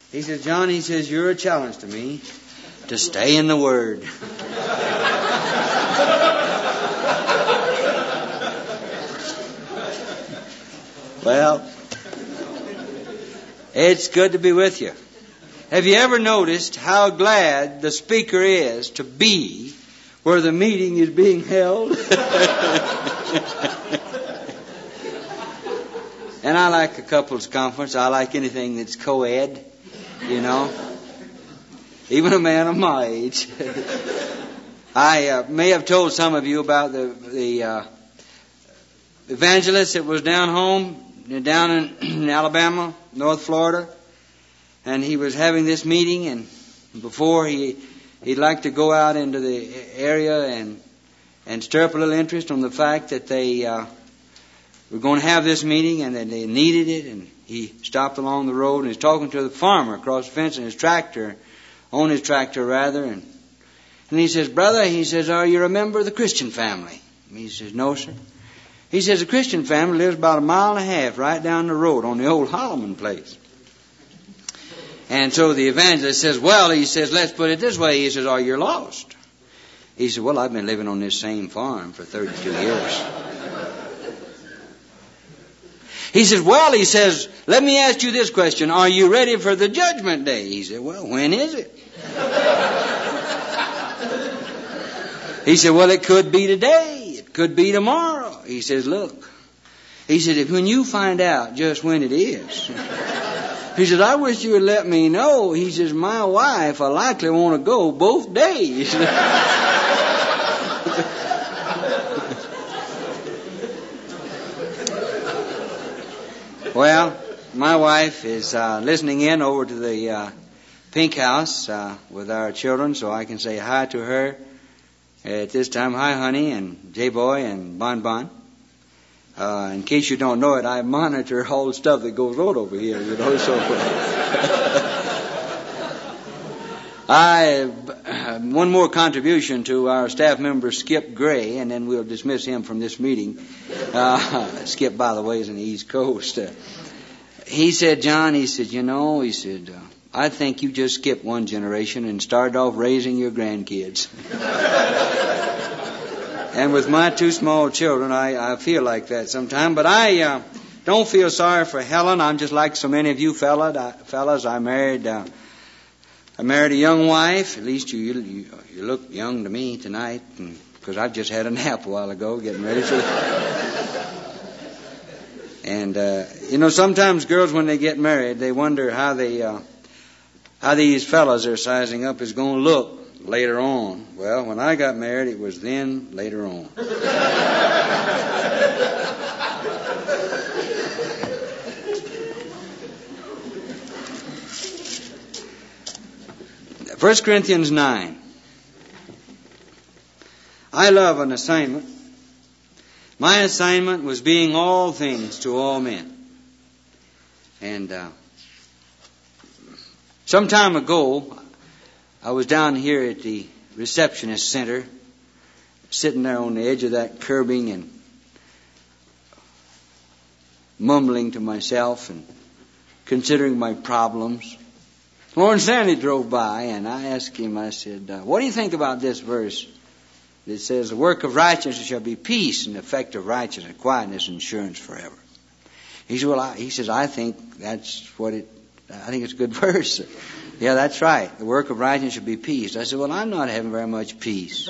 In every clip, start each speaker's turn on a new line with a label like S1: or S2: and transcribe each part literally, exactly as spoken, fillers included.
S1: He says, John, he says, you're a challenge to me to stay in the Word. Well, it's good to be with you. Have you ever noticed how glad the speaker is to be where the meeting is being held? And I like a couples conference. I like anything that's co-ed, you know. Even a man of my age. I uh, may have told some of you about the the uh, evangelist that was down home, down in Alabama, North Florida, and he was having this meeting, and before he he'd like to go out into the area and and stir up a little interest on the fact that they uh, were going to have this meeting and that they needed it, and he stopped along the road and he's talking to the farmer across the fence in his tractor, on his tractor rather, and and he says, brother, he says, are you a member of the Christian family? And he says, no, sir. He says, the Christian family lives about a mile and a half right down the road on the old Holloman place. And so the evangelist says, well, he says, let's put it this way. He says, are you lost? He said, well, I've been living on this same farm for thirty-two years. He says, well, he says, let me ask you this question. Are you ready for the judgment day? He said, well, when is it? He said, well, it could be today. It could be tomorrow. He says, look. He said, if when you find out just when it is. He says, I wish you would let me know. He says, my wife will likely want to go both days. Well, my wife is uh, listening in over to the uh, Pink House uh, with our children, so I can say hi to her at this time. Hi, honey, and J-Boy, and Bon Bon. Uh, in case you don't know it, I monitor all the stuff that goes on over here, you know, so I, uh, one more contribution to our staff member, Skip Gray, and then we'll dismiss him from this meeting. Uh, Skip, by the way, is in the East Coast. Uh, he said, John, he said, you know, he said, uh, I think you just skipped one generation and started off raising your grandkids. And with my two small children, I, I feel like that sometimes. But I uh, don't feel sorry for Helen. I'm just like so many of you fellas. I, fellas, I married... Uh, I married a young wife. At least you you, you look young to me tonight, because I've just had a nap a while ago, getting ready for. And uh, you know, sometimes girls, when they get married, they wonder how they uh, how these fellas they're sizing up is going to look later on. Well, when I got married, it was then later on. First Corinthians nine. I love an assignment. My assignment was being all things to all men. And uh, some time ago, I was down here at the receptionist center, sitting there on the edge of that curbing and mumbling to myself and considering my problems. Lawrence Stanley drove by, and I asked him, I said, uh, what do you think about this verse that says, the work of righteousness shall be peace, and the effect of righteousness, quietness, and assurance forever? He said, well, I, he says, I think that's what it, I think it's a good verse. Yeah, that's right. The work of righteousness shall be peace. I said, well, I'm not having very much peace.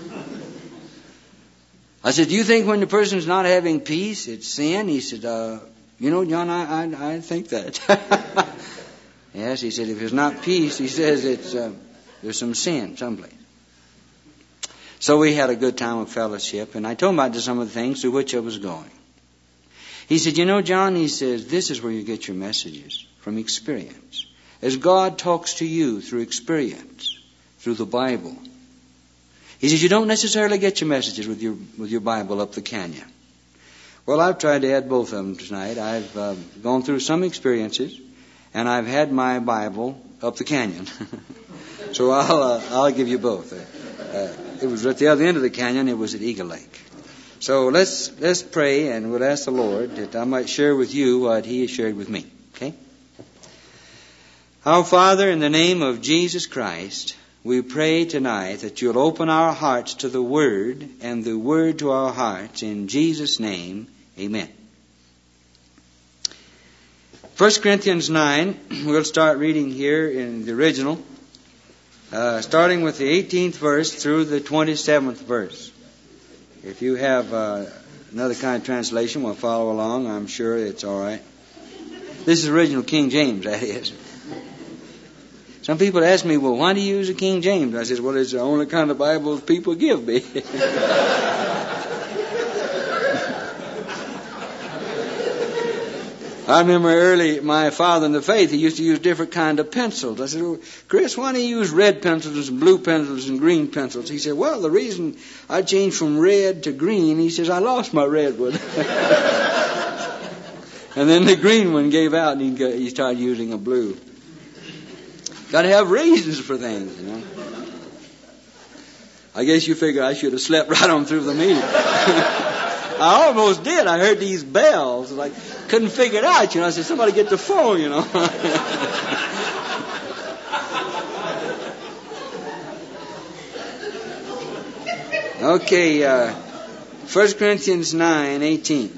S1: I said, do you think when the person's not having peace, it's sin? He said, uh, you know, John, I, I, I think that. Yes, he said, if it's not peace, he says it's uh, there's some sin someplace. So we had a good time of fellowship, and I told him about some of the things through which I was going. He said, you know, John, he says, this is where you get your messages, from experience. As God talks to you through experience, through the Bible. He says, you don't necessarily get your messages with your with your Bible up the canyon. Well, I've tried to add both of them tonight. I've uh, gone through some experiences, and I've had my Bible up the canyon. So I'll uh, I'll give you both. Uh, it was at the other end of the canyon. It was at Eagle Lake. So let's let's pray, and we'll ask the Lord that I might share with you what He has shared with me. Okay? Our Father, in the name of Jesus Christ, we pray tonight that you'll open our hearts to the Word and the Word to our hearts. In Jesus' name, amen. First Corinthians nine, we'll start reading here in the original, uh, starting with the eighteenth verse through the twenty-seventh verse. If you have uh, another kind of translation, we'll follow along. I'm sure it's all right. This is original King James, that is. Some people ask me, well, why do you use a King James? I said, well, it's the only kind of Bible people give me. I remember early, my father in the faith, he used to use different kind of pencils. I said, well, Chris, why do you use red pencils and blue pencils and green pencils? He said, well, the reason I changed from red to green, he says, I lost my red one. And then the green one gave out and he, got, he started using a blue. Got to have reasons for things, you know. I guess you figure I should have slept right on through the meeting. I almost did. I heard these bells. Like, couldn't figure it out, you know. I said, somebody get the phone, you know. Okay, uh, First Corinthians nine eighteen.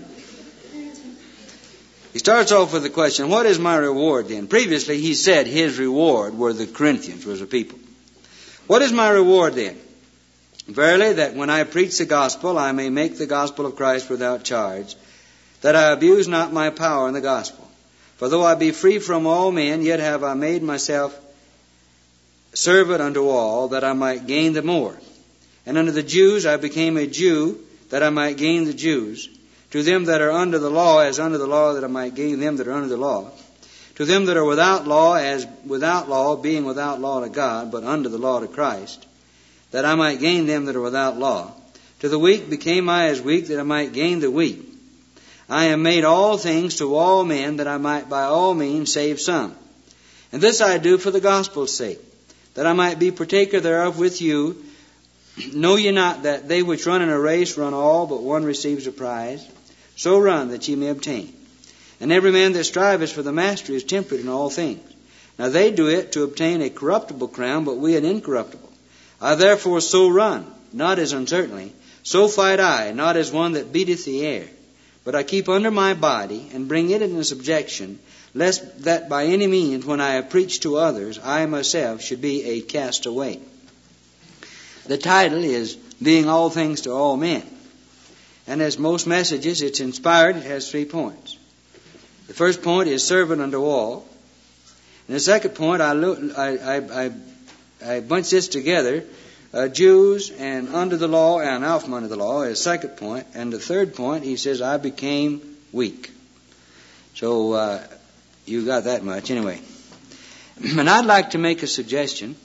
S1: He starts off with the question, what is my reward then? Previously he said his reward were the Corinthians, was the people. What is my reward then? Verily, that when I preach the gospel, I may make the gospel of Christ without charge, that I abuse not my power in the gospel. For though I be free from all men, yet have I made myself servant unto all, that I might gain the more. And unto the Jews I became a Jew, that I might gain the Jews. To them that are under the law, as under the law, that I might gain them that are under the law. To them that are without law, as without law, being without law to God, but under the law to Christ, that I might gain them that are without law. To the weak became I as weak, that I might gain the weak. I am made all things to all men, that I might by all means save some. And this I do for the gospel's sake, that I might be partaker thereof with you. Know ye not that they which run in a race run all, but one receives a prize? So run that ye may obtain. And every man that striveth for the mastery is temperate in all things. Now they do it to obtain a corruptible crown, but we an incorruptible. I therefore so run, not as uncertainly. So fight I, not as one that beateth the air. But I keep under my body, and bring it into subjection, lest that by any means, when I have preached to others, I myself should be a castaway. The title is Being All Things to All Men. And as most messages, it's inspired. It has three points. The first point is servant unto all. And the second point, I look, I, I, I, I bunch this together. Uh, Jews and under the law and out from under the law is the second point. And the third point, he says, I became weak. So uh, you got that much. Anyway, and I'd like to make a suggestion.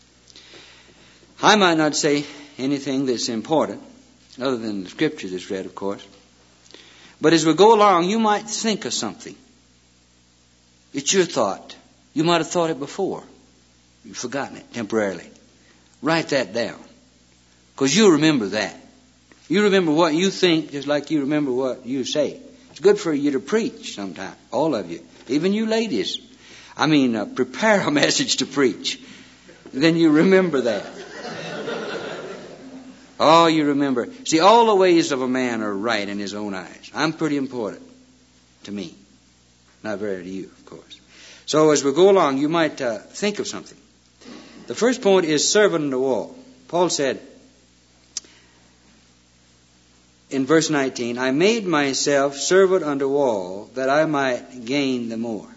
S1: I might not say anything that's important, other than the scripture that's read, of course. But as we go along, you might think of something. It's your thought. You might have thought it before. You've forgotten it temporarily. Write that down. Because you'll remember that. You remember what you think just like you remember what you say. It's good for you to preach sometime. All of you. Even you ladies. I mean, uh, prepare a message to preach. Then you remember that. Oh, you remember. See, all the ways of a man are right in his own eyes. I'm pretty important to me. Not very to you, of course. So as we go along, you might uh, think of something. The first point is servant unto all. Paul said in verse nineteen, I made myself servant unto all, that I might gain the more.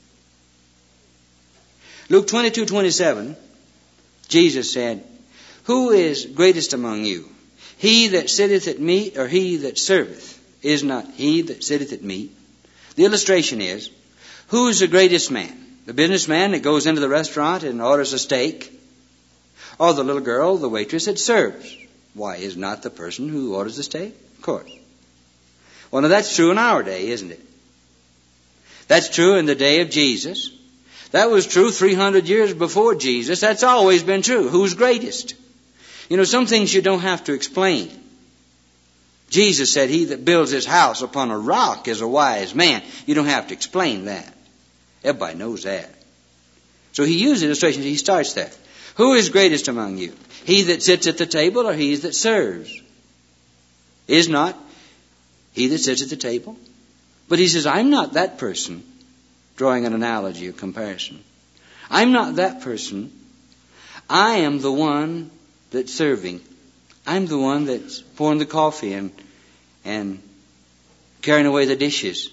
S1: Luke twenty-two twenty-seven, Jesus said, who is greatest among you? He that sitteth at meat, or he that serveth? Is not he that sitteth at meat? The illustration is, who is the greatest man? The businessman that goes into the restaurant and orders a steak? Or the little girl, the waitress that serves? Why, is not the person who orders the steak? Of course. Well, now that's true in our day, isn't it? That's true in the day of Jesus. That was true three hundred years before Jesus. That's always been true. Who's greatest? You know, some things you don't have to explain. Jesus said, he that builds his house upon a rock is a wise man. You don't have to explain that. Everybody knows that. So he used illustration. He starts there. Who is greatest among you? He that sits at the table or he that serves? Is not he that sits at the table? But he says, I'm not that person, drawing an analogy, a comparison. I'm not that person. I am the one that's serving. I'm the one that's pouring the coffee and, and carrying away the dishes.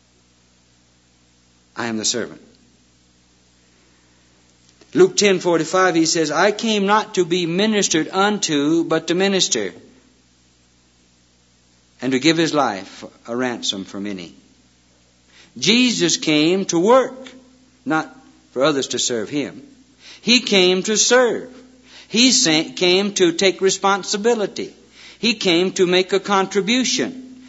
S1: I am the servant. Luke ten forty-five, he says, I came not to be ministered unto, but to minister, and to give his life a ransom for many. Jesus came to work, not for others to serve him. He came to serve. He came to take responsibility. He came to make a contribution,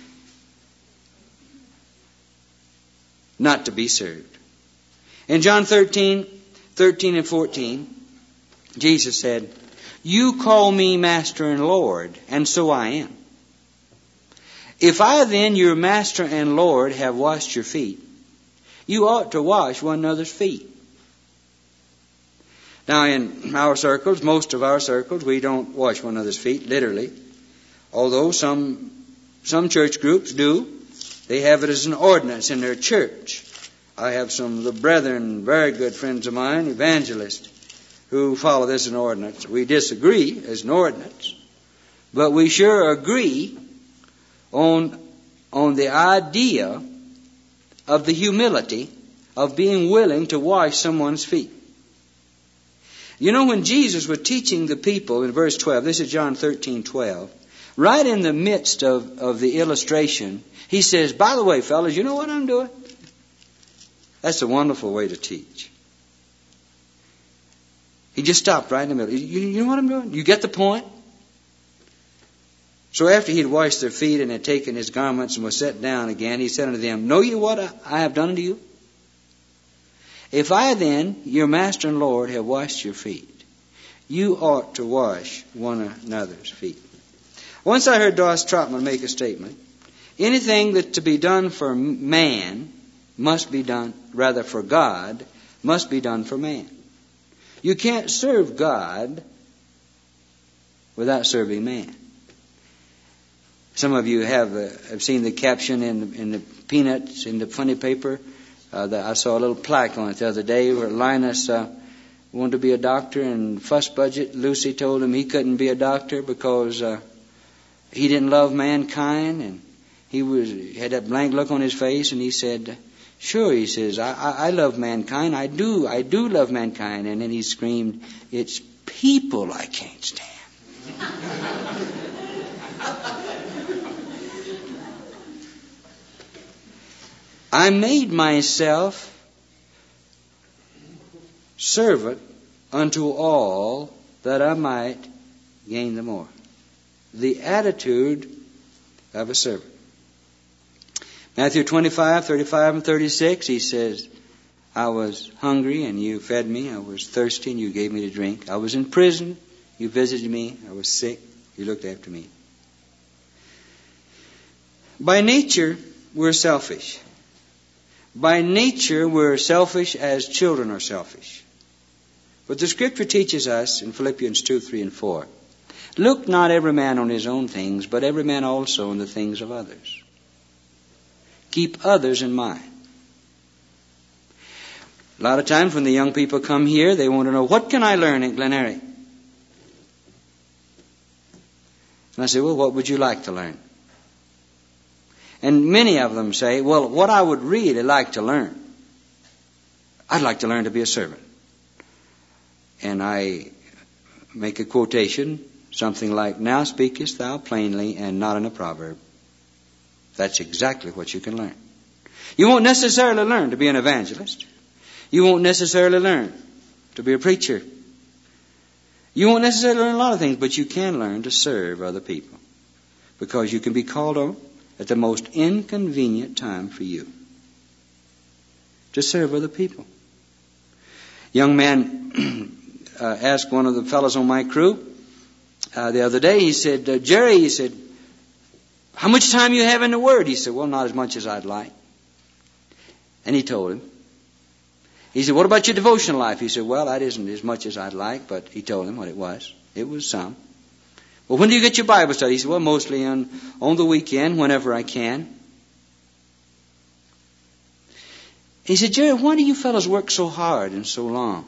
S1: not to be served. In John thirteen, thirteen and fourteen, Jesus said, you call me Master and Lord, and so I am. If I then, your Master and Lord, have washed your feet, you ought to wash one another's feet. Now in our circles, most of our circles, we don't wash one another's feet, literally. Although some, some church groups do. They have it as an ordinance in their church. I have some of the brethren, very good friends of mine, evangelists, who follow this as an ordinance. We disagree as an ordinance, but we sure agree on, on the idea of the humility of being willing to wash someone's feet. You know, when Jesus was teaching the people in verse twelve, this is John thirteen twelve, right in the midst of, of the illustration, he says, by the way, fellas, you know what I'm doing? That's a wonderful way to teach. He just stopped right in the middle. You, you know what I'm doing? You get the point? So after he'd washed their feet and had taken his garments and was set down again, he said unto them, know you what I have done unto you? If I then, your Master and Lord, have washed your feet, you ought to wash one another's feet. Once I heard Doss Trotman make a statement. Anything that's to be done for man must be done, rather for God, must be done for man. You can't serve God without serving man. Some of you have uh, have seen the caption in the, in the Peanuts, in the funny paper. Uh, that I saw a little plaque on it the other day where Linus uh, wanted to be a doctor, and fuss budget, Lucy told him he couldn't be a doctor because uh, he didn't love mankind, and he was he had that blank look on his face, and he said, sure, he says, I, I, I love mankind, I do, I do love mankind, and then he screamed, it's people I can't stand. I made myself servant unto all that I might gain the more. The attitude of a servant. Matthew twenty-five, thirty-five and thirty-six, he says, I was hungry and you fed me. I was thirsty and you gave me to drink. I was in prison. You visited me. I was sick. You looked after me. By nature, we're selfish. By nature, we're selfish as children are selfish. But the Scripture teaches us in Philippians two, three, and four, look not every man on his own things, but every man also on the things of others. Keep others in mind. A lot of times when the young people come here, they want to know, what can I learn at Glen Eyrie? And I say, well, what would you like to learn? And many of them say, well, what I would really like to learn, I'd like to learn to be a servant. And I make a quotation, something like, now speakest thou plainly and not in a proverb. That's exactly what you can learn. You won't necessarily learn to be an evangelist. You won't necessarily learn to be a preacher. You won't necessarily learn a lot of things, but you can learn to serve other people. Because you can be called on at the most inconvenient time for you to serve other people. Young man uh, asked one of the fellows on my crew uh, the other day, he said, uh, Jerry, he said, how much time you have in the Word? He said, well, not as much as I'd like. And he told him. He said, what about your devotional life? He said, well, that isn't as much as I'd like, but he told him what it was. It was some. Well, when do you get your Bible study? He said, well, mostly on, on the weekend, whenever I can. He said, Jerry, why do you fellows work so hard and so long?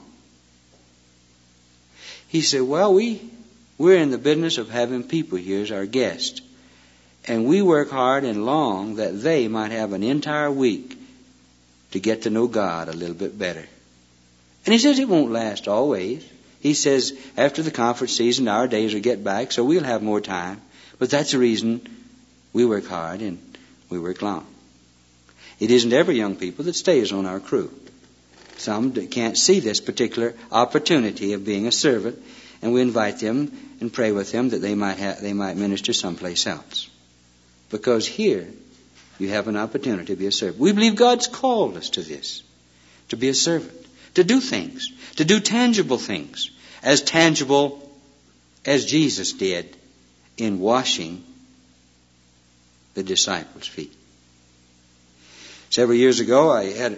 S1: He said, well, we, we're in the business of having people here as our guests. And we work hard and long that they might have an entire week to get to know God a little bit better. And he says it won't last always. He says after the conference season, our days will get back, so we'll have more time. But that's the reason we work hard and we work long. It isn't every young people that stays on our crew. Some can't see this particular opportunity of being a servant, and we invite them and pray with them that they might have, they might minister someplace else. Because here you have an opportunity to be a servant. We believe God's called us to this, to be a servant, to do things, to do tangible things, as tangible as Jesus did in washing the disciples' feet. Several years ago, I had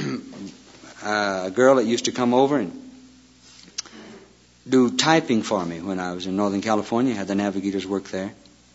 S1: a girl that used to come over and do typing for me when I was in Northern California. I had the Navigators work there.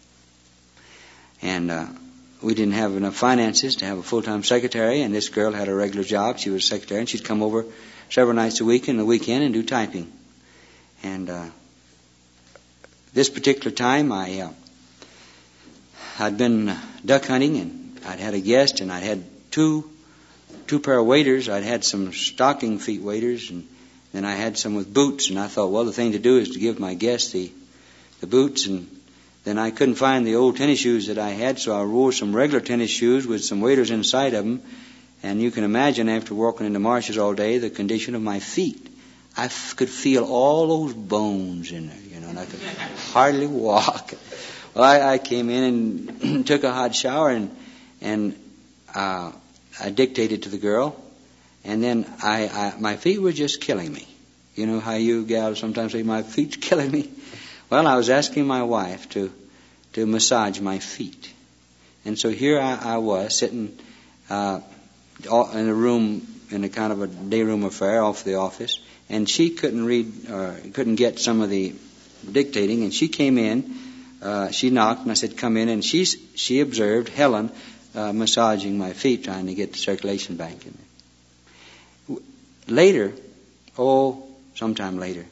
S1: And uh, we didn't have enough finances to have a full-time secretary, and this girl had a regular job. She was a secretary, and she'd come over several nights a week and the weekend and do typing. And uh, this particular time, I, uh, I'd been duck hunting, and I'd had a guest, and I'd had two two pair of waders. I'd had some stocking feet waders, and then I had some with boots. And I thought, well, the thing to do is to give my guest the the boots. And then I couldn't find the old tennis shoes that I had, so I wore some regular tennis shoes with some waders inside of them. And you can imagine, after walking in the marshes all day, the condition of my feet. I f- could feel all those bones in there, you know, and I could hardly walk. Well, I, I came in and took a hot shower, and and uh, I dictated to the girl, and then I, I my feet were just killing me. You know how you gals sometimes say, my feet's killing me? Well, I was asking my wife to to massage my feet. And so here I, I was sitting uh, in a room, in a kind of a day room affair off the office, and she couldn't read or couldn't get some of the dictating, and she came in, uh, she knocked, and I said, come in, and she, she observed Helen uh, massaging my feet, trying to get the circulation back in there. Later, oh, sometime later,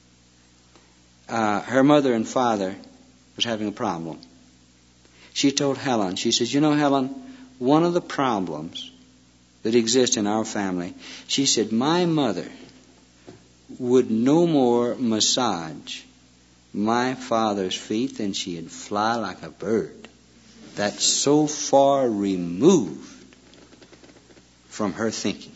S1: uh, her mother and father was having a problem. She told Helen, she says, you know, Helen, one of the problems that exist in our family, she said, my mother would no more massage my father's feet than she'd fly like a bird. That's so far removed from her thinking.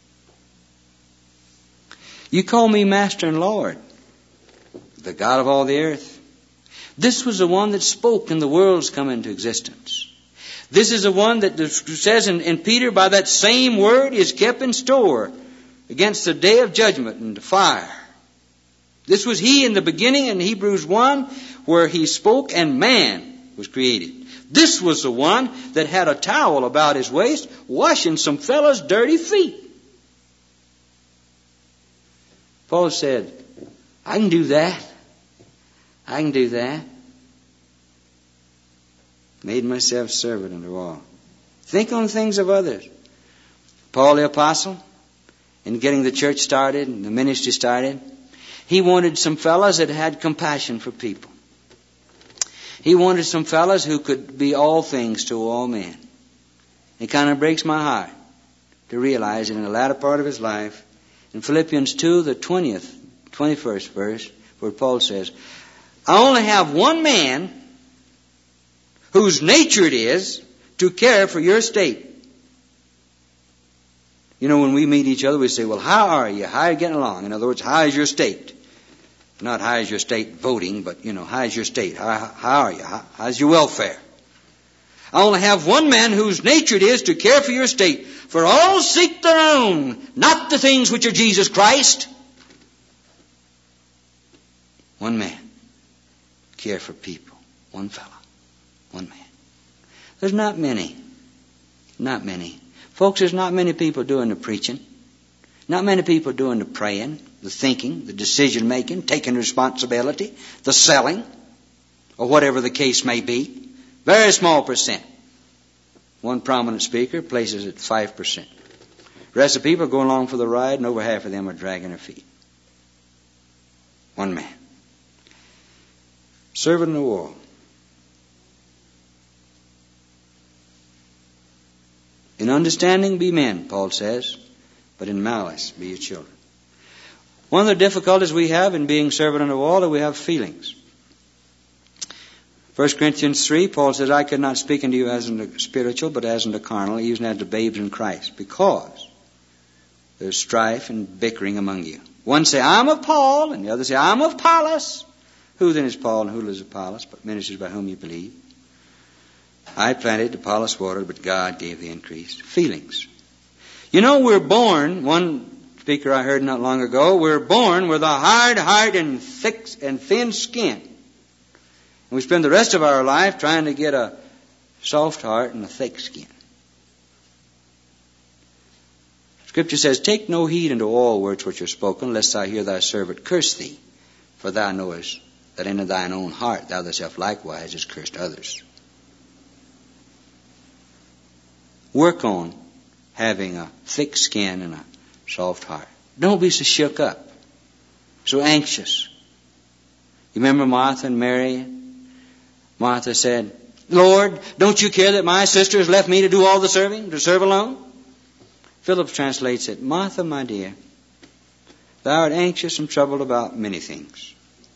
S1: You call me Master and Lord, the God of all the earth. This was the one that spoke and the worlds come into existence. This is the one that says in, in Peter, by that same word is kept in store against the day of judgment and the fire. This was he in the beginning in Hebrews one, where he spoke and man was created. This was the one that had a towel about his waist washing some fella's dirty feet. Paul said, I can do that. I can do that. Made myself servant unto all. Think on things of others. Paul the Apostle, in getting the church started and the ministry started, he wanted some fellas that had compassion for people. He wanted some fellas who could be all things to all men. It kind of breaks my heart to realize that in the latter part of his life, in Philippians two, the twentieth, twenty-first verse, where Paul says, I only have one man whose nature it is to care for your state. You know, when we meet each other, we say, well, how are you? How are you getting along? In other words, how is your state? Not how is your state voting, but, you know, how is your state? How, how are you? How, how's your welfare? I only have one man whose nature it is to care for your state. For all seek their own, not the things which are Jesus Christ. One man. Care for people. One fella. One man. There's not many. Not many. Folks, there's not many people doing the preaching. Not many people doing the praying, the thinking, the decision making, taking responsibility, the selling, or whatever the case may be. Very small percent. One prominent speaker places it five percent. The rest of the people are going along for the ride, and over half of them are dragging their feet. One man. Servant in the wall. In understanding be men, Paul says, but in malice be your children. One of the difficulties we have in being servant in the wall is we have feelings. First Corinthians three, Paul says, I could not speak unto you as unto spiritual, but as unto carnal, even as to babes in Christ, because there's strife and bickering among you. One say, I'm of Paul, and the other say, I'm of Apollos. Who then is Paul and who is Apollos, but ministers by whom you believe? I planted, Apollos watered, but God gave the increase. Feelings. You know, we're born, one speaker I heard not long ago, we're born with a hard heart and thick and thin skin. And we spend the rest of our life trying to get a soft heart and a thick skin. Scripture says, take no heed unto all words which are spoken, lest I hear thy servant curse thee. For thou knowest that in thine own heart thou thyself likewise hast cursed others. Work on having a thick skin and a soft heart. Don't be so shook up, so anxious. You remember Martha and Mary? Martha said, Lord, don't you care that my sister has left me to do all the serving, to serve alone? Phillips translates it, Martha, my dear, thou art anxious and troubled about many things.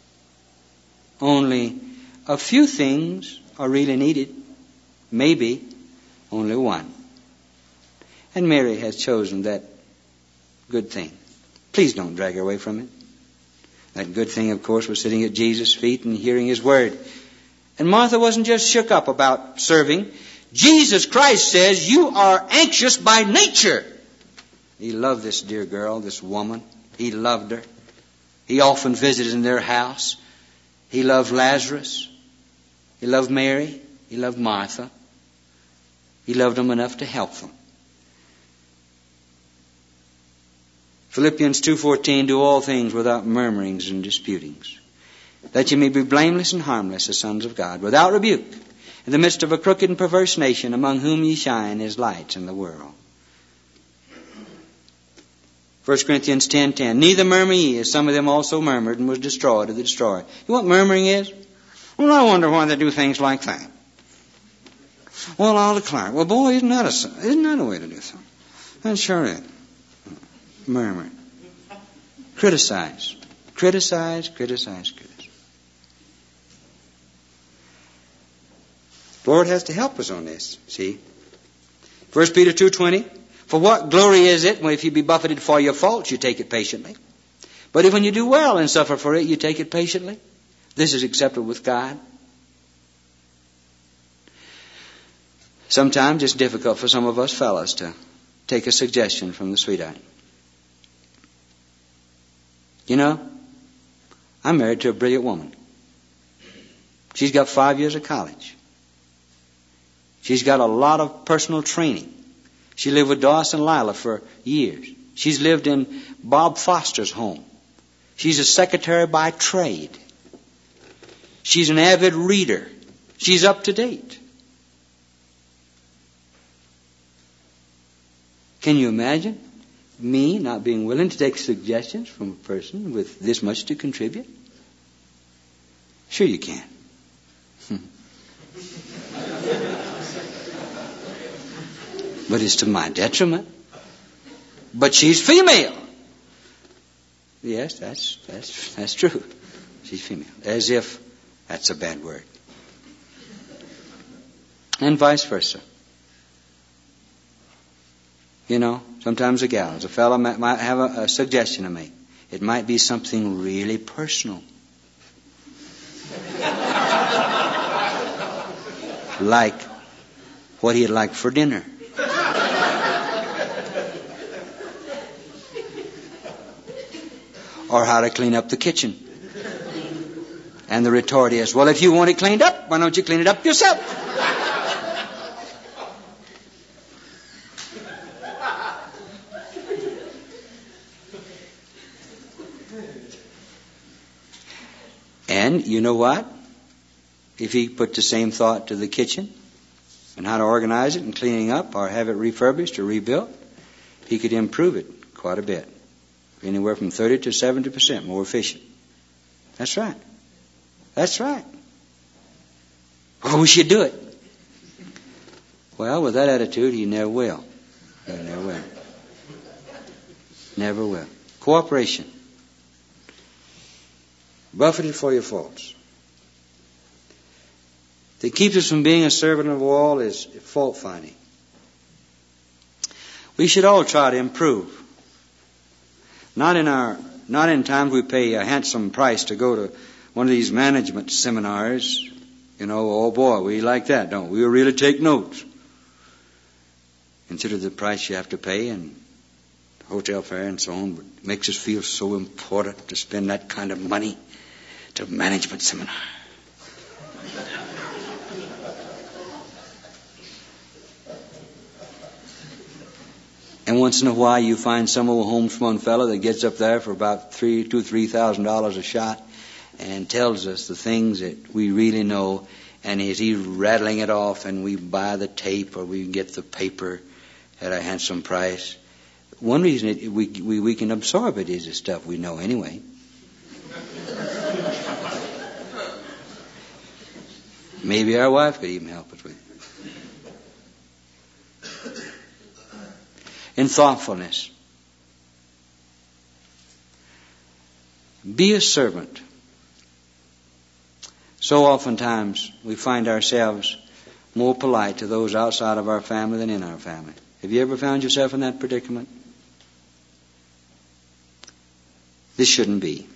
S1: Only a few things are really needed. Maybe only one. And Mary has chosen that good thing. Please don't drag her away from it. That good thing, of course, was sitting at Jesus' feet and hearing His word. And Martha wasn't just shook up about serving. Jesus Christ says, you are anxious by nature. He loved this dear girl, this woman. He loved her. He often visited in their house. He loved Lazarus. He loved Mary. He loved Martha. He loved them enough to help them. Philippians two fourteen, do all things without murmurings and disputings, that you may be blameless and harmless as sons of God, without rebuke, in the midst of a crooked and perverse nation, among whom ye shine as lights in the world. First Corinthians ten ten, neither murmur ye, as some of them also murmured and was destroyed of the destroyer. You know what murmuring is? Well, I wonder why they do things like that. Well, I'll declare. Well, boy, isn't that a, isn't that a way to do something? That sure is. Murmur. Criticize. Criticize, criticize, criticize. The Lord has to help us on this, see. First Peter two twenty, for what glory is it when if you be buffeted for your faults, you take it patiently? But if when you do well and suffer for it, you take it patiently? This is acceptable with God. Sometimes it's difficult for some of us fellas to take a suggestion from the sweetheart. You know, I'm married to a brilliant woman. She's got five years of college. She's got a lot of personal training. She lived with Doss and Lila for years. She's lived in Bob Foster's home. She's a secretary by trade. She's an avid reader. She's up to date. Can you imagine me not being willing to take suggestions from a person with this much to contribute? Sure you can. But it's to my detriment. But she's female. Yes, that's that's that's true. She's female. As if that's a bad word. And vice versa. You know, sometimes a gal, a fellow might, might have a, a suggestion to make. It might be something really personal. Like what he'd like for dinner. Or how to clean up the kitchen. And the retort is, well, if you want it cleaned up, why don't you clean it up yourself? And you know what? If he put the same thought to the kitchen and how to organize it and cleaning up or have it refurbished or rebuilt, he could improve it quite a bit. Anywhere from thirty to seventy percent more efficient. That's right. That's right. Oh, we should do it. Well, with that attitude, he never will. He never will. Never will. Cooperation. Buffeted for your faults. That keeps us from being a servant of all is fault finding. We should all try to improve. Not in our, not in times we pay a handsome price to go to one of these management seminars. You know, oh boy, we like that, don't we? We really take notes. Consider the price you have to pay and hotel fare and so on. But it makes us feel so important to spend that kind of money to a management seminar. And once in a while, you find some old homespun fellow that gets up there for about three, two, three thousand dollars a shot, and tells us the things that we really know. And as he's rattling it off, and we buy the tape or we get the paper at a handsome price. One reason it, we, we we can absorb it is the stuff we know anyway. Maybe our wife could even help us with it. In thoughtfulness. Be a servant. So oftentimes we find ourselves more polite to those outside of our family than in our family. Have you ever found yourself in that predicament? This shouldn't be.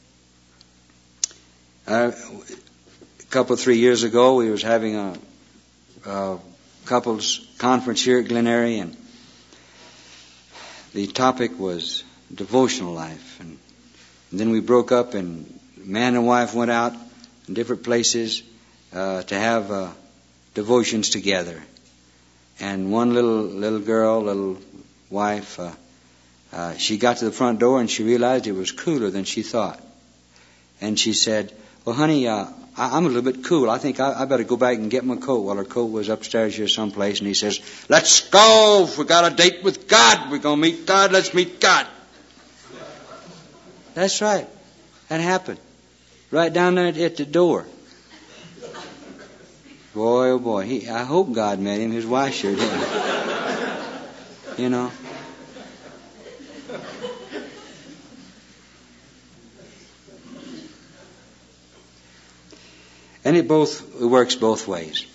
S1: Uh, a couple, three years ago, we was having a, a couples conference here at Glen Eyrie, and the topic was devotional life. And, and then we broke up, and man and wife went out in different places uh, to have uh, devotions together. And one little little girl, little wife, uh, uh, she got to the front door and she realized it was cooler than she thought. And she said, "Well, honey, uh, I, I'm a little bit cool. I think I, I better go back and get my coat." Well, her coat was upstairs here someplace, and he says, "Let's go. We got a date with God. We're gonna meet God. Let's meet God." That's right. That happened. Right down there at the door. Boy, oh boy. He, I hope God met him. His wife sure did. You know. And it both it works both ways.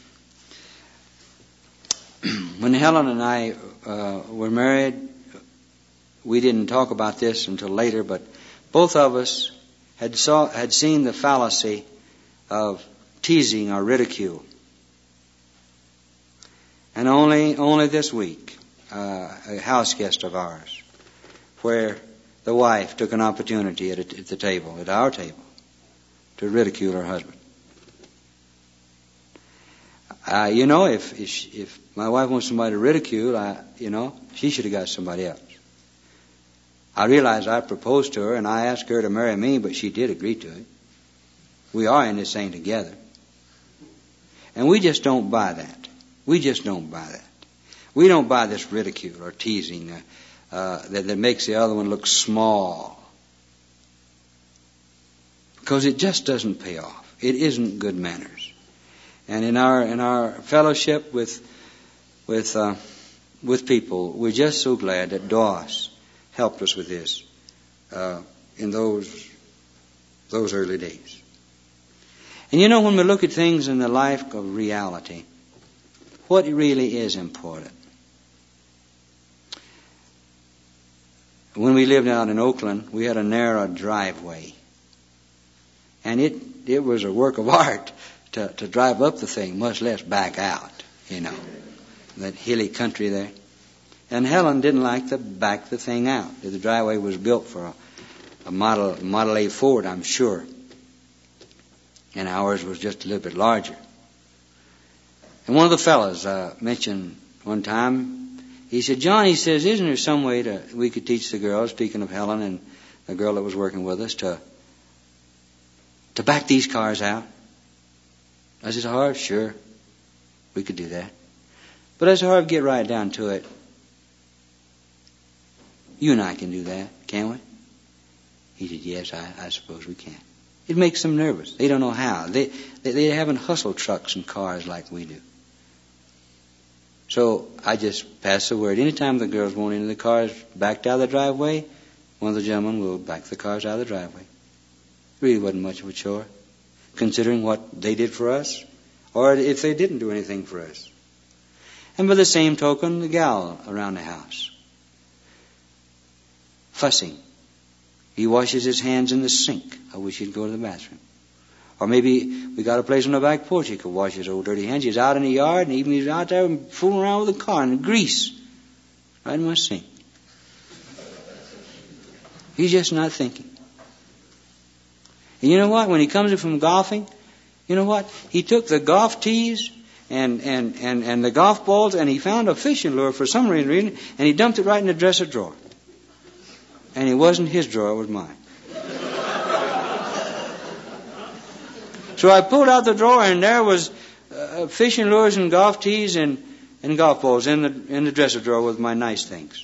S1: When Helen and I uh, were married, we didn't talk about this until later, but both of us had saw had seen the fallacy of teasing or ridicule. And only only this week, uh, a house guest of ours, where the wife took an opportunity at, a, at the table, at our table, to ridicule her husband. Uh, you know, if, if if my wife wants somebody to ridicule, I, you know, she should have got somebody else. I realize I proposed to her and I asked her to marry me, but she did agree to it. We are in this thing together. And we just don't buy that. We just don't buy that. We don't buy this ridicule or teasing uh, uh, that, that makes the other one look small. Because it just doesn't pay off. It isn't good manners. And in our in our fellowship with with uh, with people, we're just so glad that Doss helped us with this uh, in those those early days. And you know, when we look at things in the life of reality, what really is important. When we lived out in Oakland, we had a narrow driveway, and it it was a work of art to to drive up the thing, much less back out. You know, that hilly country there. And Helen didn't like to back the thing out. The driveway was built for a, a model Model A Ford, I'm sure. And ours was just a little bit larger. And one of the fellows uh, mentioned one time, he said, "John," he says, "isn't there some way to we could teach the girls," speaking of Helen and a girl that was working with us, to to back these cars out. I said, Harv, sure, we could do that. But I said, Harv, get right down to it. You and I can do that, can't we? He said, yes, I, I suppose we can. It makes them nervous. They don't know how. They, they, they haven't hustled trucks and cars like we do. So I just pass the word. Anytime the girls want into the cars backed out of the driveway, one of the gentlemen will back the cars out of the driveway. Really wasn't much of a chore, considering what they did for us, or if they didn't do anything for us. And by the same token, the gal around the house, fussing. He washes his hands in the sink. I wish he'd go to the bathroom. Or maybe we got a place on the back porch he could wash his old dirty hands. He's out in the yard, and even he's out there fooling around with the car and the grease right in my sink. He's just not thinking. And you know what? When he comes in from golfing, you know what? He took the golf tees and, and, and, and the golf balls, and he found a fishing lure for some reason, and he dumped it right in the dresser drawer. And it wasn't his drawer, it was mine. So I pulled out the drawer, and there was uh, fishing lures and golf tees and, and golf balls in the in the dresser drawer with my nice things.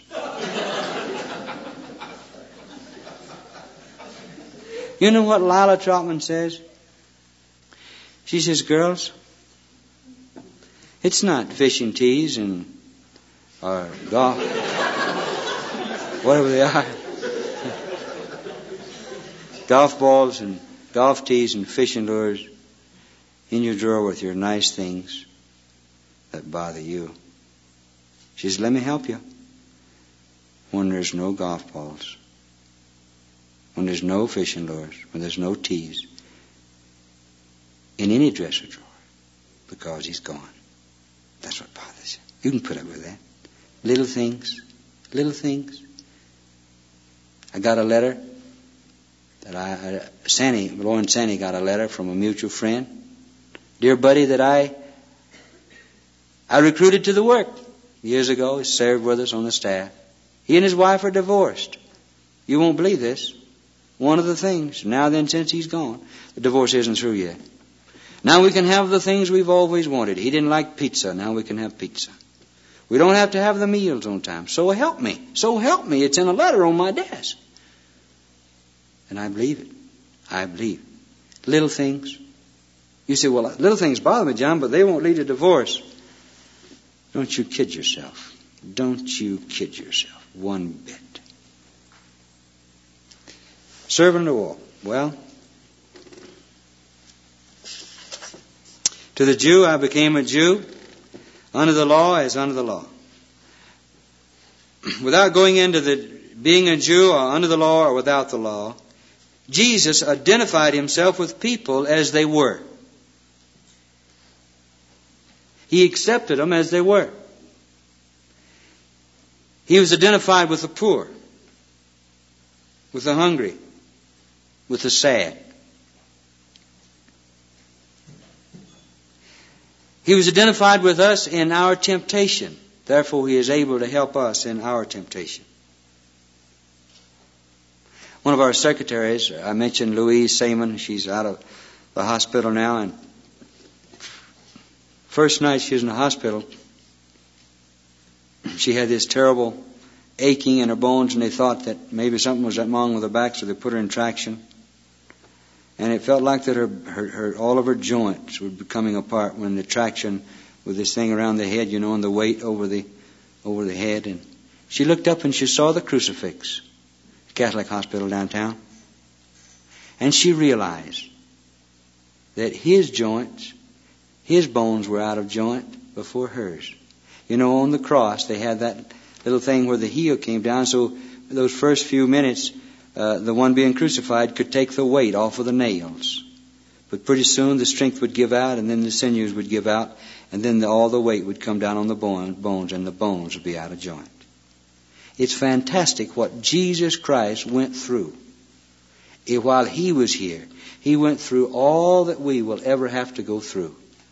S1: You know what Lila Trotman says? She says, girls, it's not fishing tees and or golf, whatever they are, golf balls and golf tees and fishing lures in your drawer with your nice things that bother you. She says, let me help you. When there's no golf balls, when there's no fishing lures, when there's no tees in any dresser drawer, because he's gone. That's what bothers you. You can put up with that. Little things, little things. I got a letter that I, I Sandy, Lauren Sandy got a letter from a mutual friend. Dear buddy that I I recruited to the work years ago. He served with us on the staff. He and his wife are divorced. You won't believe this. One of the things, now then since he's gone, the divorce isn't through yet. Now we can have the things we've always wanted. He didn't like pizza. Now we can have pizza. We don't have to have the meals on time. So help me. So help me. It's in a letter on my desk. And I believe it. I believe. Little things. You say, well, little things bother me, John, but they won't lead to divorce. Don't you kid yourself. Don't you kid yourself one bit. Servant of all. Well, to the Jew I became a Jew, under the law as under the law. Without going into the being a Jew or under the law or without the law, Jesus identified himself with people as they were. He accepted them as they were. He was identified with the poor, with the hungry, with the sad. He was identified with us in our temptation. Therefore, he is able to help us in our temptation. One of our secretaries, I mentioned Louise Seaman. She's out of the hospital now. And first night she was in the hospital, she had this terrible aching in her bones, and they thought that maybe something was wrong with her back, so they put her in traction. And it felt like that her, her, her all of her joints were becoming apart when the traction with this thing around the head, you know, and the weight over the over the head. And she looked up and she saw the crucifix, Catholic hospital downtown. And she realized that his joints, his bones were out of joint before hers. You know, on the cross, they had that little thing where the heel came down, so those first few minutes, uh, the one being crucified could take the weight off of the nails. But pretty soon the strength would give out, and then the sinews would give out, and then the, all the weight would come down on the bone, bones, and the bones would be out of joint. It's fantastic what Jesus Christ went through. It, while he was here, he went through all that we will ever have to go through.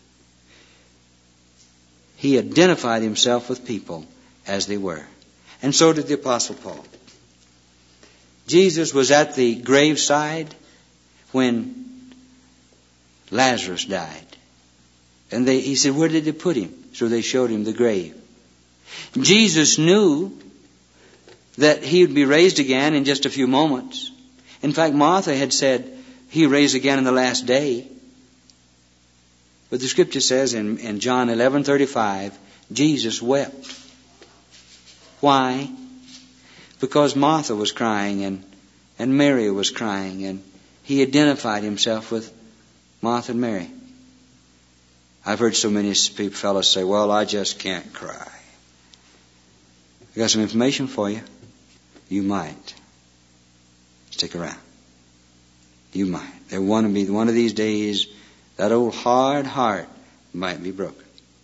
S1: He identified himself with people as they were. And so did the Apostle Paul. Jesus was at the graveside when Lazarus died. And they, he said, where did they put him? So they showed him the grave. Jesus knew that he would be raised again in just a few moments. In fact, Martha had said, he raised again in the last day. But the scripture says in, in John eleven thirty-five, Jesus wept. Why? Because Martha was crying and, and Mary was crying, and he identified himself with Martha and Mary. I've heard so many people, fellows say, well, I just can't cry. I got some information for you. You might. Stick around. You might. There want to be one of these days, that old hard heart might be broken.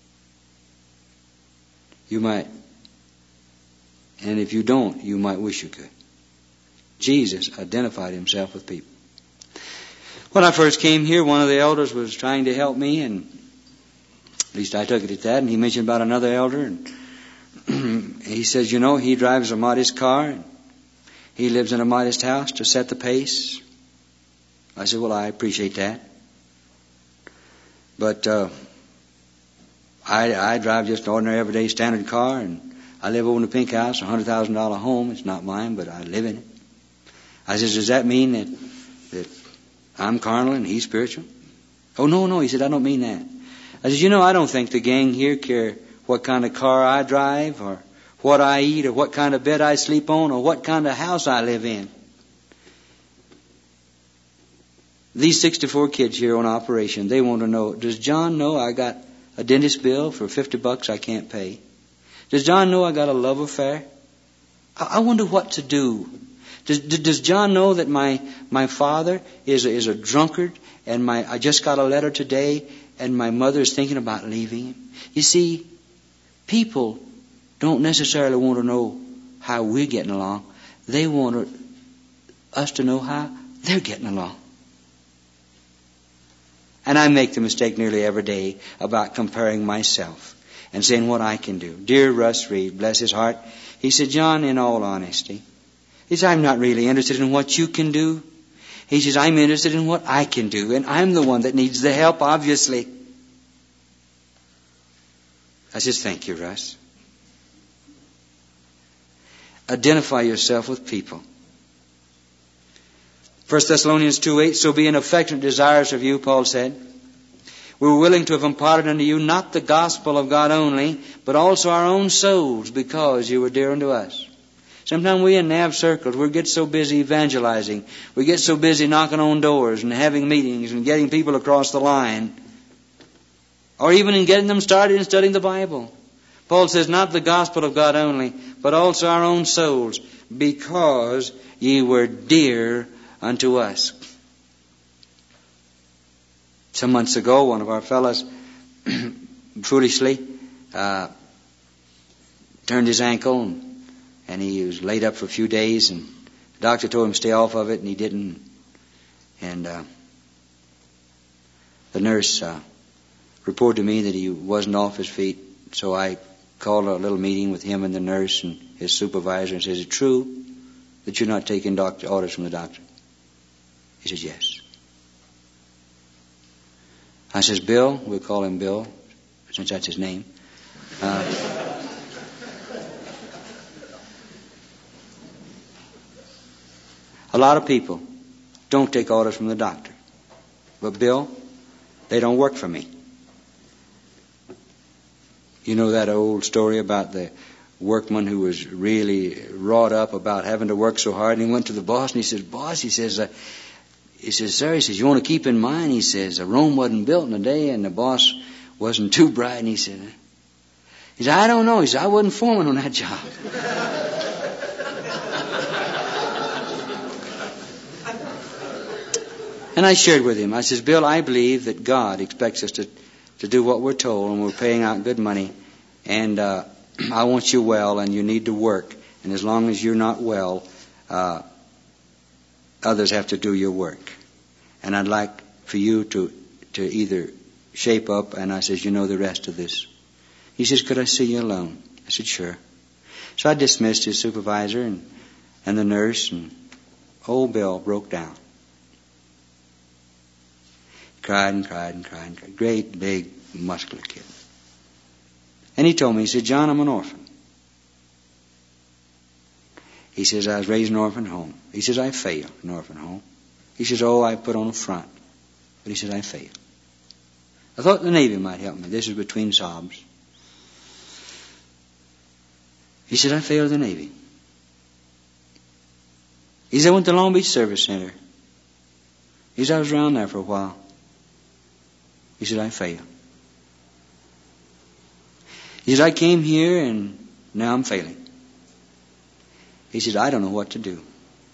S1: You might. And if you don't, you might wish you could. Jesus identified himself with people. When I first came here, one of the elders was trying to help me, and at least I took it at that, and he mentioned about another elder, and he says, you know, he drives a modest car, and he lives in a modest house to set the pace. I said, well, I appreciate that. But uh, I, I drive just an ordinary, everyday, standard car, and I live over in the pink house, a one hundred thousand dollars home. It's not mine, but I live in it. I said, does that mean that, that I'm carnal and he's spiritual? Oh, no, no. He said, I don't mean that. I said, you know, I don't think the gang here care what kind of car I drive or what I eat or what kind of bed I sleep on or what kind of house I live in. These sixty-four kids here on operation, they want to know, does John know I got a dentist bill for fifty bucks I can't pay? Does John know I got a love affair? I wonder what to do. Does, does John know that my, my father is a, is a drunkard, and my I just got a letter today and my mother is thinking about leaving him? You see, people don't necessarily want to know how we're getting along. They want us to know how they're getting along. And I make the mistake nearly every day about comparing myself and saying what I can do. Dear Russ Reed, bless his heart, he said, John, in all honesty, he said, I'm not really interested in what you can do. He says, I'm interested in what I can do, and I'm the one that needs the help, obviously. I says, thank you, Russ. Identify yourself with people. First Thessalonians two eight, so being affectionate desires of you, Paul said, we were willing to have imparted unto you not the gospel of God only, but also our own souls, because you were dear unto us. Sometimes we in Nav circles, we get so busy evangelizing, we get so busy knocking on doors and having meetings and getting people across the line, or even in getting them started in studying the Bible. Paul says, not the gospel of God only, but also our own souls, because ye were dear unto us. Some months ago, one of our fellows foolishly uh, turned his ankle, and, and he was laid up for a few days, and the doctor told him to stay off of it, and he didn't. And uh, the nurse uh, reported to me that he wasn't off his feet, so I called a little meeting with him and the nurse and his supervisor and said, is it true that you're not taking doctor orders from the doctor? He says, yes. I says, Bill, we'll call him Bill, since that's his name. Uh, a lot of people don't take orders from the doctor. But Bill, they don't work for me. You know that old story about the workman who was really wrought up about having to work so hard, and he went to the boss and he says, boss, he says, uh, he says, sir, he says, you want to keep in mind, he says, Rome wasn't built in a day, and the boss wasn't too bright, and he said, he said, I don't know, he said, I wasn't foreman on that job. And I shared with him, I says, Bill, I believe that God expects us to, to do what we're told, and we're paying out good money, and uh, I want you well, and you need to work, and as long as you're not well, uh, others have to do your work. And I'd like for you to, to either shape up, and I says, you know the rest of this. He says, could I see you alone? I said, sure. So I dismissed his supervisor and, and the nurse, and Old Bill broke down. Cried and cried and cried and cried. Great, big, muscular kid. And he told me, he said, John, I'm an orphan. He says, I was raised in an orphan home. He says, I failed in an orphan home. He says, oh, I put on a front. But he says, I failed. I thought the Navy might help me. This is between sobs. He said, I failed the Navy. He said, I went to Long Beach Service Center. He said, I was around there for a while. He said, I failed. He said, I came here and now I'm failing. He said, I don't know what to do.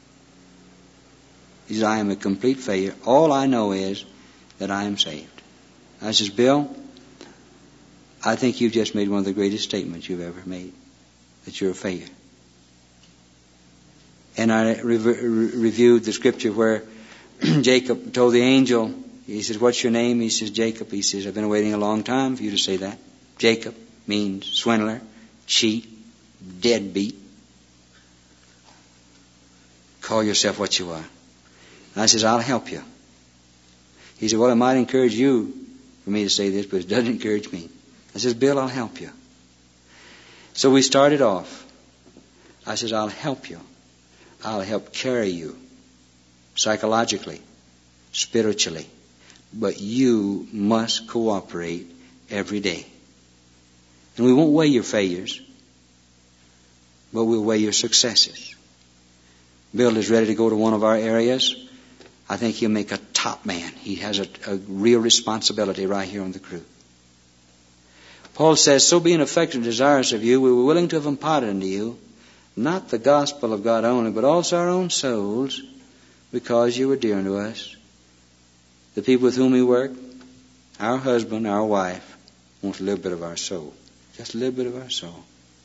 S1: He said, I am a complete failure. All I know is that I am saved. I says, Bill, I think you've just made one of the greatest statements you've ever made, that you're a failure. And I re- re- reviewed the scripture where Jacob told the angel, he says, what's your name? He says, Jacob. He says, I've been waiting a long time for you to say that. Jacob means swindler, cheat, deadbeat. Call yourself what you are. And I says, I'll help you. He said, well, it might encourage you for me to say this, but it doesn't encourage me. I says, Bill, I'll help you. So we started off. I says, I'll help you. I'll help carry you psychologically, spiritually. But you must cooperate every day. And we won't weigh your failures, but we'll weigh your successes. Bill is ready to go to one of our areas. I think he'll make a top man. He has a, a real responsibility right here on the crew. Paul says, so being affectionate and desirous of you, we were willing to have imparted unto you, not the gospel of God only, but also our own souls, because you were dear unto us. The people with whom we work, our husband, our wife, wants a little bit of our soul. Just a little bit of our soul.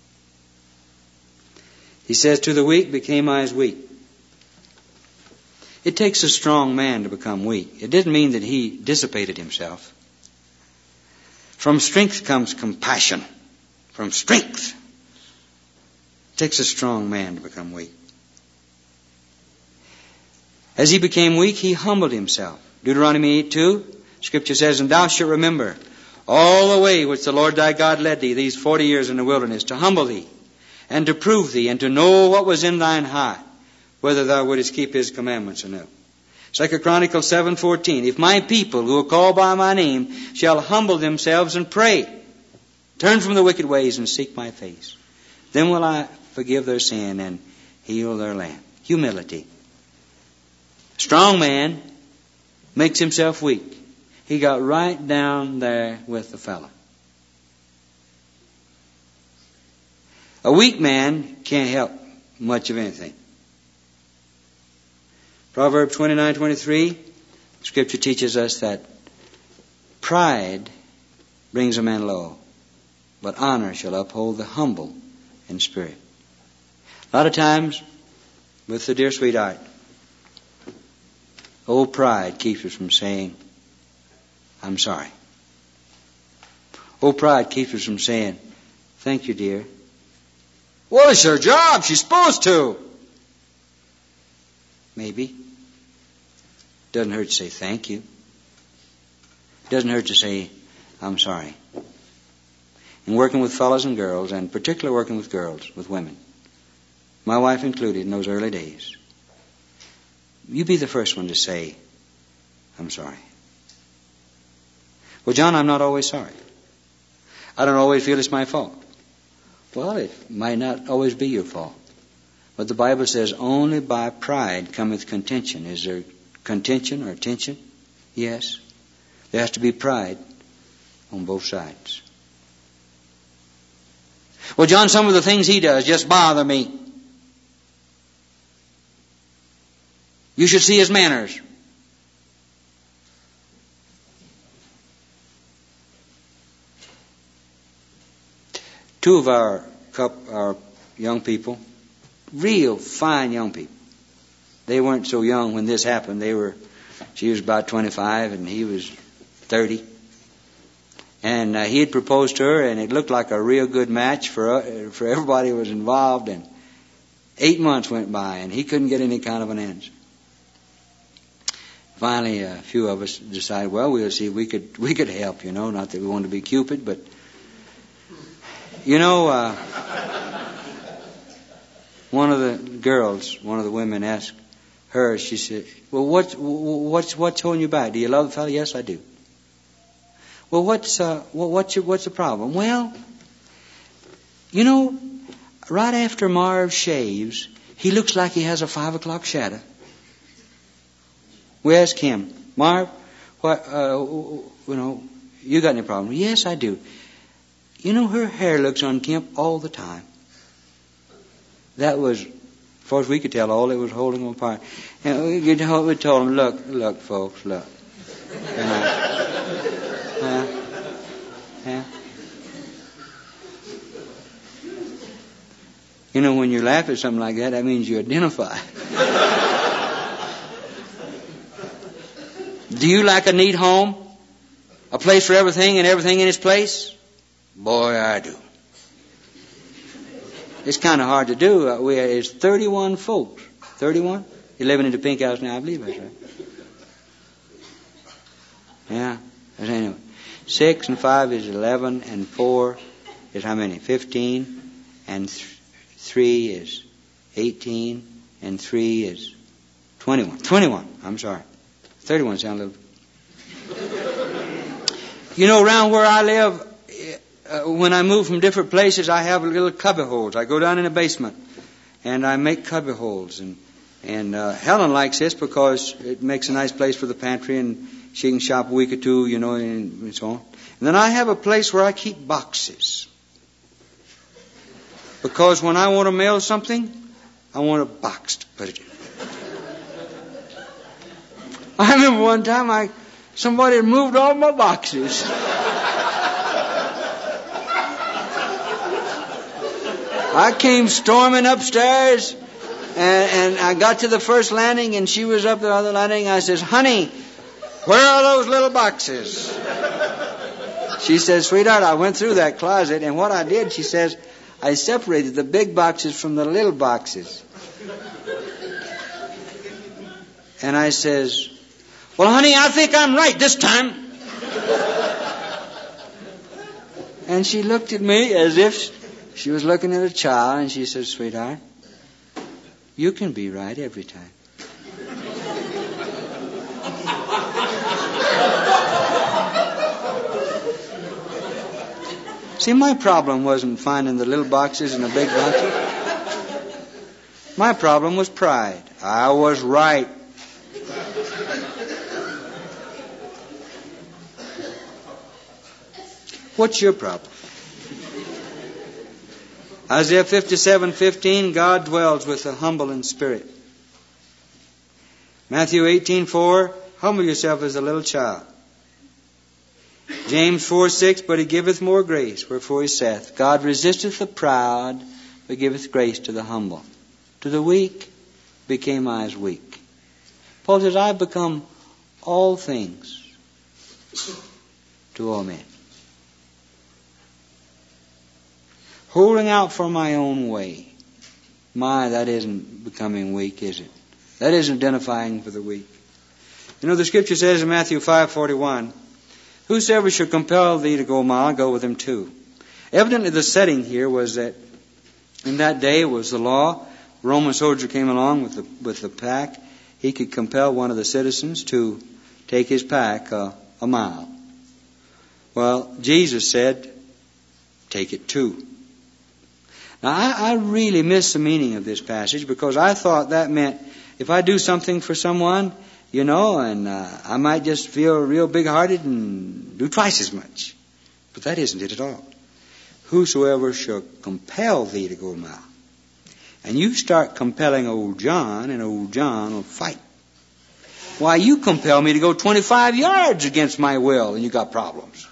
S1: He says, to the weak became I as weak. It takes a strong man to become weak. It didn't mean that he dissipated himself. From strength comes compassion. From strength. It takes a strong man to become weak. As he became weak, he humbled himself. Deuteronomy eight two, Scripture says, and thou shalt remember all the way which the Lord thy God led thee these forty years in the wilderness, to humble thee, and to prove thee, and to know what was in thine heart, whether thou wouldest keep his commandments or no. Second Chronicles seven fourteen, if my people who are called by my name shall humble themselves and pray, turn from the wicked ways and seek my face, then will I forgive their sin and heal their land. Humility. Strong man makes himself weak. He got right down there with the fellow. A weak man can't help much of anything. Proverbs twenty-nine twenty-three, Scripture teaches us that pride brings a man low, but honor shall uphold the humble in spirit. A lot of times, with the dear sweetheart, old pride keeps us from saying, I'm sorry. Old pride keeps us from saying, thank you, dear. Well, it's her job. She's supposed to. Maybe. Doesn't hurt to say thank you. Doesn't hurt to say, I'm sorry. In working with fellows and girls, and particularly working with girls, with women, my wife included in those early days, you be the first one to say, I'm sorry. Well, John, I'm not always sorry. I don't always feel it's my fault. Well, it might not always be your fault. But the Bible says only by pride cometh contention. Is there contention or tension? Yes. There has to be pride on both sides. Well, John, some of the things he does just bother me. You should see his manners. Two of our couple, our young people, real fine young people. They weren't so young when this happened. They were, she was about twenty-five and he was thirty. And uh, he had proposed to her, and it looked like a real good match for uh, for everybody who was involved. And Eight months went by, and he couldn't get any kind of an answer. Finally, a few of us decided, well, we'll see if we could we could help, you know. Not that we wanted to be Cupid, but you know, uh, one of the girls, one of the women asked her. She said, "Well, what's what's what's holding you back? Do you love the fellow?" "Yes, I do." "Well, what's uh, what's your, what's the problem?" "Well, you know, right after Marv shaves, he looks like he has a five o'clock shadow." We asked him, "Marv, what, uh, you know, you got any problem?" "Yes, I do." "You know, her hair looks unkempt all the time." That was, as far as we could tell, all that was holding them apart. And we told, we told them, look, look, folks, look. You know, uh, yeah. You know, when you laugh at something like that, that means you identify. Do you like a neat home? A place for everything and everything in its place? Boy, I do. It's kind of hard to do. Uh, we It's thirty-one folks. thirty-one? You're living in the pink house now, I believe that's right. Yeah. But anyway, six and five is eleven, and four is how many? Fifteen, and th- three is eighteen, and three is twenty-one. Twenty-one. I'm sorry. Thirty-one sounds a little. You know, around where I live, uh, when I move from different places, I have little cubby holes. I go down in the basement, and I make cubby holes, and and uh, Helen likes this because it makes a nice place for the pantry, and she can shop a week or two, you know, and, and so on. And then I have a place where I keep boxes, because when I want to mail something, I want a box to put it in. I remember one time I somebody had moved all my boxes. I came storming upstairs, and, and I got to the first landing, and she was up the other landing. I says, "Honey, where are those little boxes?" She says, "Sweetheart, I went through that closet, and what I did," she says, "I separated the big boxes from the little boxes." And I says, "Well, honey, I think I'm right this time." And she looked at me as if she was looking at a child, and she said, "Sweetheart, you can be right every time." See, my problem wasn't finding the little boxes and the big boxes. My problem was pride. I was right. What's your problem? Isaiah fifty-seven fifteen, God dwells with the humble in spirit. Matthew eighteen four, humble yourself as a little child. James four six, but he giveth more grace, wherefore he saith, God resisteth the proud, but giveth grace to the humble. To the weak became I as weak. Paul says, I have become all things to all men. Holding out for my own way. My, that isn't becoming weak, is it? That isn't identifying for the weak. You know, the scripture says in Matthew five forty-one, whosoever shall compel thee to go a mile, go with him too. Evidently the setting here was that in that day it was the law. A Roman soldier came along with the, with the pack. He could compel one of the citizens to take his pack uh, a mile. Well, Jesus said, take it two. Now, I, I really miss the meaning of this passage because I thought that meant if I do something for someone, you know, and uh, I might just feel real big-hearted and do twice as much. But that isn't it at all. Whosoever shall compel thee to go a mile. And you start compelling old John, and old John will fight. Why, you compel me to go twenty-five yards against my will, and you got problems.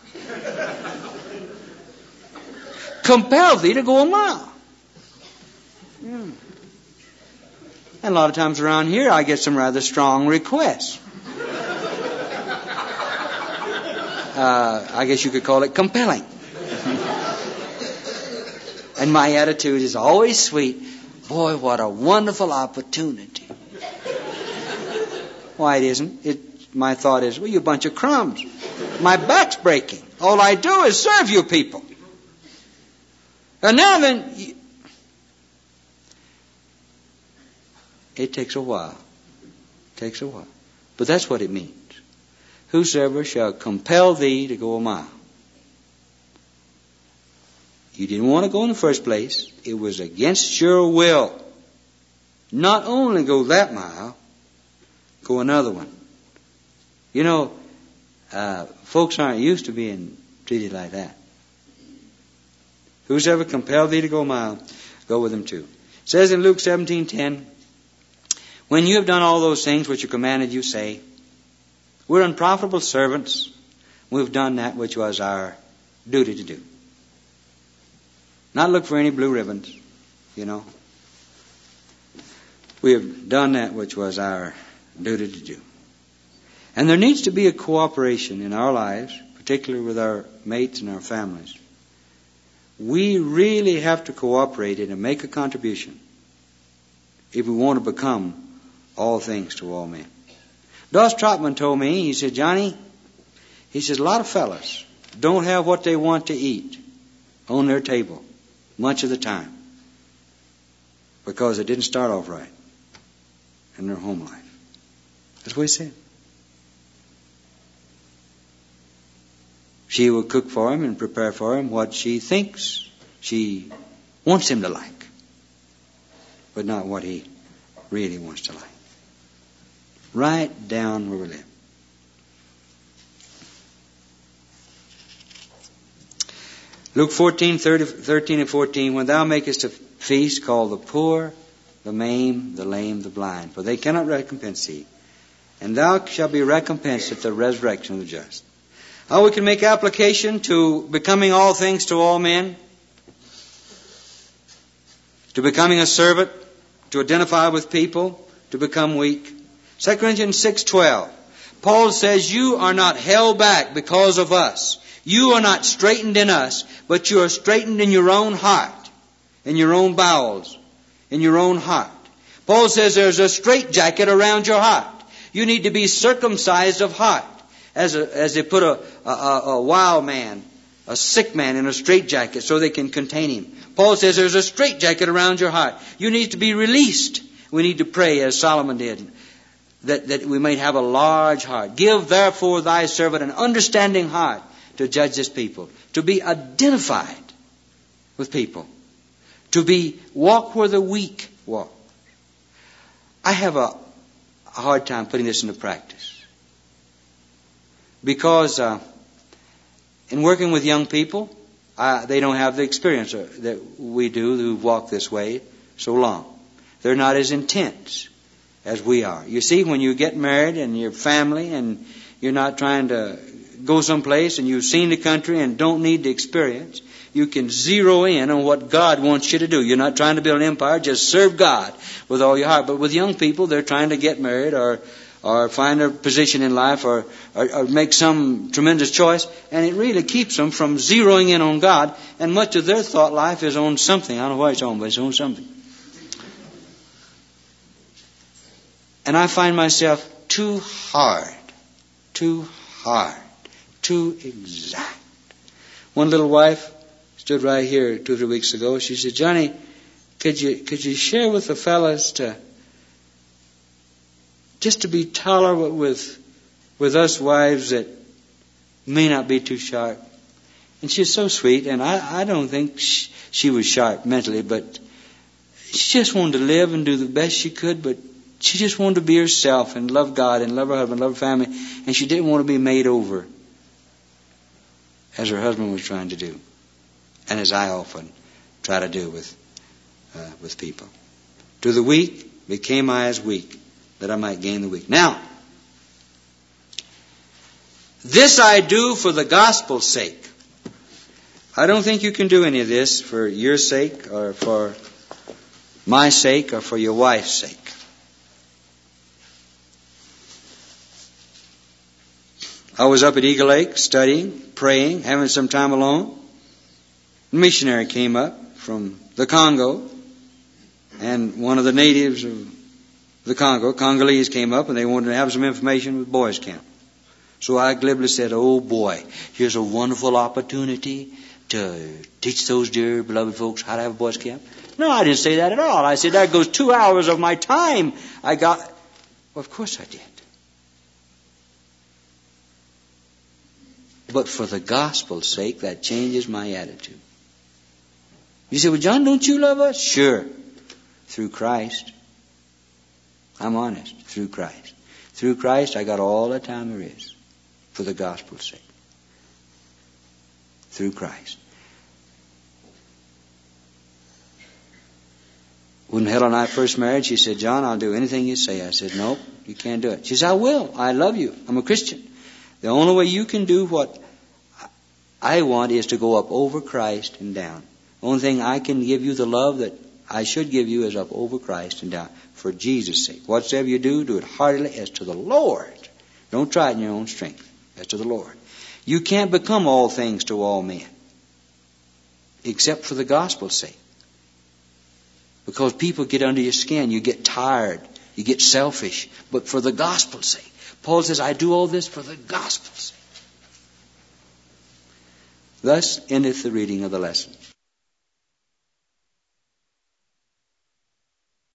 S1: Compel thee to go a mile. Yeah. And a lot of times around here, I get some rather strong requests. Uh, I guess you could call it compelling. And my attitude is always sweet. Boy, what a wonderful opportunity. Why, it isn't. It, my thought is, well, you bunch of crumbs. My back's breaking. All I do is serve you people. And now then, it takes a while. It takes a while. But that's what it means. Whosoever shall compel thee to go a mile. You didn't want to go in the first place. It was against your will. Not only go that mile, go another one. You know, uh, folks aren't used to being treated like that. Whosoever compelled thee to go a mile, go with him too. It says in Luke seventeen ten, when you have done all those things which are commanded you, say, we're unprofitable servants. We've done that which was our duty to do. Not look for any blue ribbons, you know. We have done that which was our duty to do. And there needs to be a cooperation in our lives, particularly with our mates and our families. We really have to cooperate and make a contribution if we want to become all things to all men. Doss Trotman told me, he said, Johnny, he says, a lot of fellas don't have what they want to eat on their table much of the time because it didn't start off right in their home life. That's what he said. She will cook for him and prepare for him what she thinks she wants him to like, but not what he really wants to like. Right down where we live. Luke fourteen, thirteen and fourteen, when thou makest a feast, call the poor, the maimed, the lame, the blind, for they cannot recompense thee. And thou shalt be recompensed at the resurrection of the just. How we can make application to becoming all things to all men, to becoming a servant, to identify with people, to become weak. Second Corinthians six twelve. Paul says, you are not held back because of us. You are not straightened in us, but you are straightened in your own heart, in your own bowels, in your own heart. Paul says there's a straitjacket around your heart. You need to be circumcised of heart. As a, as they put a, a, a wild man, a sick man in a straitjacket so they can contain him. Paul says there's a straitjacket around your heart. You need to be released. We need to pray as Solomon did, that, that we might have a large heart. Give therefore thy servant an understanding heart to judge this people, to be identified with people, to be walk where the weak walk. I have a, a hard time putting this into practice. Because uh, in working with young people, uh, they don't have the experience that we do who've walked this way so long. They're not as intense as we are. You see, when you get married and your family and you're not trying to go someplace and you've seen the country and don't need the experience, you can zero in on what God wants you to do. You're not trying to build an empire, just serve God with all your heart. But with young people, they're trying to get married or or find a position in life, or, or, or make some tremendous choice, and it really keeps them from zeroing in on God, and much of their thought life is on something. I don't know what it's on, but it's on something. And I find myself too hard, too hard, too exact. One little wife stood right here two or three weeks ago. She said, Johnny, could you could you share with the fellas to just to be tolerant with with us wives that may not be too sharp. And she's so sweet, and I, I don't think she, she was sharp mentally, but she just wanted to live and do the best she could, but she just wanted to be herself and love God and love her husband, love her family, and she didn't want to be made over as her husband was trying to do, and as I often try to do with uh, with people. To the weak became I as weak, that I might gain the weak. Now, this I do for the gospel's sake. I don't think you can do any of this for your sake or for my sake or for your wife's sake. I was up at Eagle Lake studying, praying, having some time alone. A missionary came up from the Congo. And one of the natives of the Congo, Congolese, came up and they wanted to have some information with boys' camp. So I glibly said, oh boy, here's a wonderful opportunity to teach those dear beloved folks how to have a boys' camp. No, I didn't say that at all. I said, that goes two hours of my time. I got, well, of course I did. But for the gospel's sake, that changes my attitude. You say, well, John, don't you love us? Sure. Through Christ. I'm honest. Through Christ. Through Christ, I got all the time there is. For the gospel's sake. Through Christ. When Helen and I first married, she said, John, I'll do anything you say. I said, nope, you can't do it. She said, I will. I love you. I'm a Christian. The only way you can do what I want is to go up over Christ and down. The only thing I can give you the love that I should give you is up over Christ and down. For Jesus' sake. Whatsoever you do, do it heartily as to the Lord. Don't try it in your own strength. As to the Lord. You can't become all things to all men. Except for the gospel's sake. Because people get under your skin. You get tired. You get selfish. But for the gospel's sake. Paul says, I do all this for the gospel's sake. Thus endeth the reading of the lesson.